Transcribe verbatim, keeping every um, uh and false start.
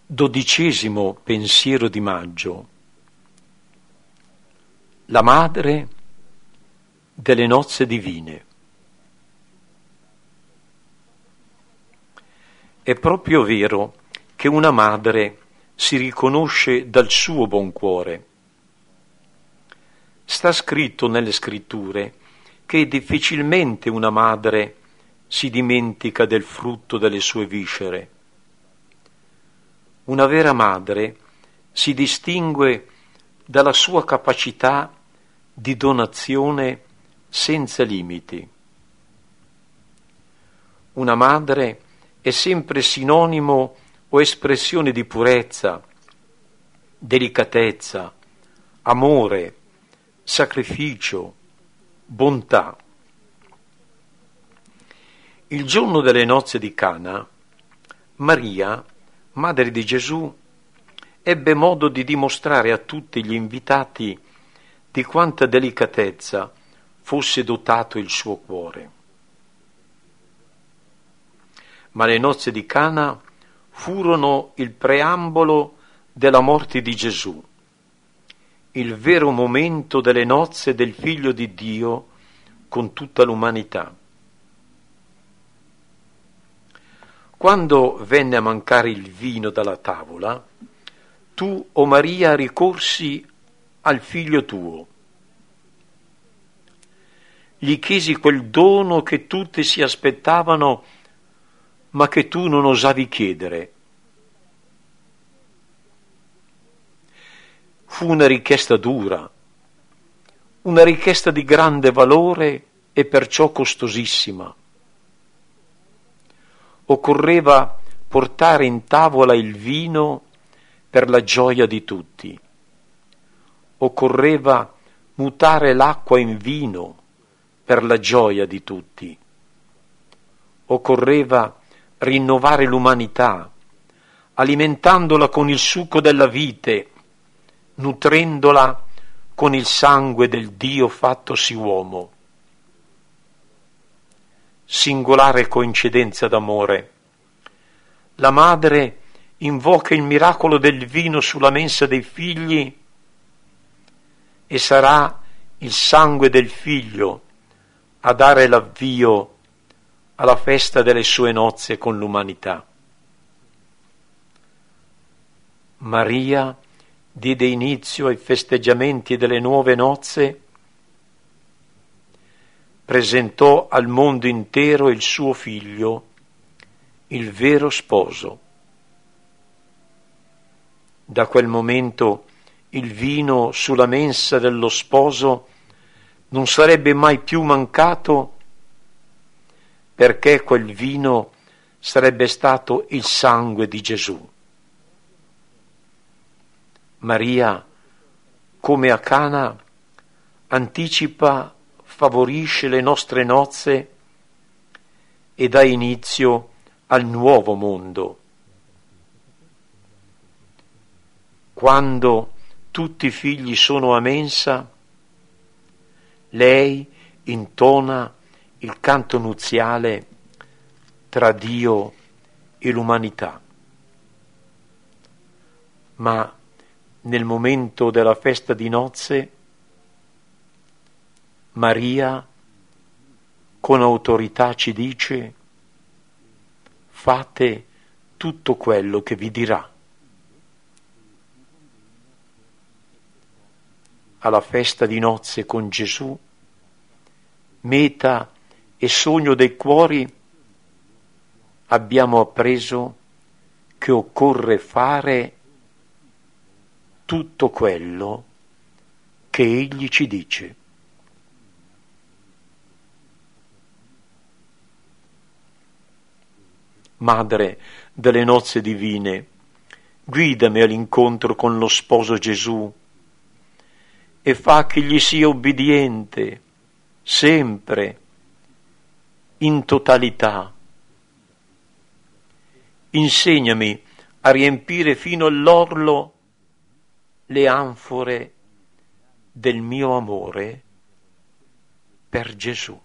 Dodicesimo pensiero di maggio. La madre delle nozze divine. È proprio vero che una madre si riconosce dal suo buon cuore. Sta scritto nelle scritture che difficilmente una madre si dimentica del frutto delle sue viscere. Una vera madre si distingue dalla sua capacità di donazione senza limiti. Una madre è sempre sinonimo o espressione di purezza, delicatezza, amore, sacrificio, bontà. Il giorno delle nozze di Cana, Maria, madre di Gesù, ebbe modo di dimostrare a tutti gli invitati di quanta delicatezza fosse dotato il suo cuore. Ma le nozze di Cana furono il preambolo della morte di Gesù, il vero momento delle nozze del Figlio di Dio con tutta l'umanità. Quando venne a mancare il vino dalla tavola, tu, o Maria, ricorsi al figlio tuo. Gli chiesi quel dono che tutti si aspettavano, ma che tu non osavi chiedere. Fu una richiesta dura, una richiesta di grande valore e perciò costosissima. Occorreva portare in tavola il vino per la gioia di tutti. Occorreva mutare l'acqua in vino per la gioia di tutti. Occorreva rinnovare l'umanità, alimentandola con il succo della vite, nutrendola con il sangue del Dio fattosi uomo. Singolare coincidenza d'amore. La madre invoca il miracolo del vino sulla mensa dei figli e sarà il sangue del figlio a dare l'avvio alla festa delle sue nozze con l'umanità. Maria diede inizio ai festeggiamenti delle nuove nozze, presentò al mondo intero il suo figlio, il vero sposo. Da quel momento il vino sulla mensa dello sposo non sarebbe mai più mancato, perché quel vino sarebbe stato il sangue di Gesù. Maria, come a Cana, anticipa, favorisce le nostre nozze e dà inizio al nuovo mondo. Quando tutti i figli sono a mensa, lei intona il canto nuziale tra Dio e l'umanità. Ma nel momento della festa di nozze, Maria con autorità ci dice: fate tutto quello che vi dirà. Alla festa di nozze con Gesù, meta e sogno dei cuori, abbiamo appreso che occorre fare tutto quello che Egli ci dice. Madre delle nozze divine, guidami all'incontro con lo sposo Gesù e fa che gli sia obbediente sempre, in totalità. Insegnami a riempire fino all'orlo le anfore del mio amore per Gesù.